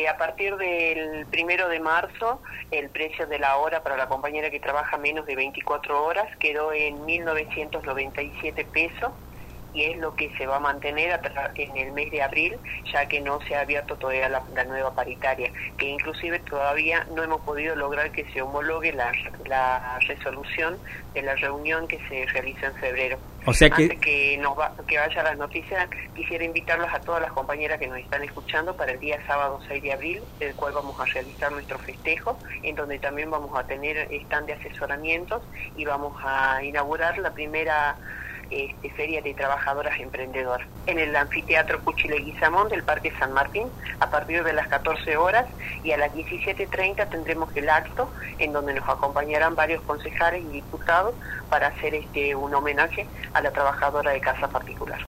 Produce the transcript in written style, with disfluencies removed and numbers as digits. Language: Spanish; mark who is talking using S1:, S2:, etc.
S1: A partir del 1 de marzo, el precio de la hora para la compañera que trabaja menos de 24 horas quedó en 1.997 pesos y es lo que se va a mantener en el mes de abril, ya que no se ha abierto todavía la nueva paritaria, que inclusive todavía no hemos podido lograr que se homologue la resolución de la reunión que se realizó en febrero.
S2: O sea que...
S1: Antes que vaya a las noticias, quisiera invitarlos a todas las compañeras que nos están escuchando para el día sábado 6 de abril, el cual vamos a realizar nuestro festejo, en donde también vamos a tener stand de asesoramientos y vamos a inaugurar la primera Feria de Trabajadoras Emprendedoras en el Anfiteatro Cuchi Leguizamón del Parque San Martín a partir de las 14 horas, y a las 17:30 tendremos el acto en donde nos acompañarán varios concejales y diputados para hacer un homenaje a la trabajadora de casa particular.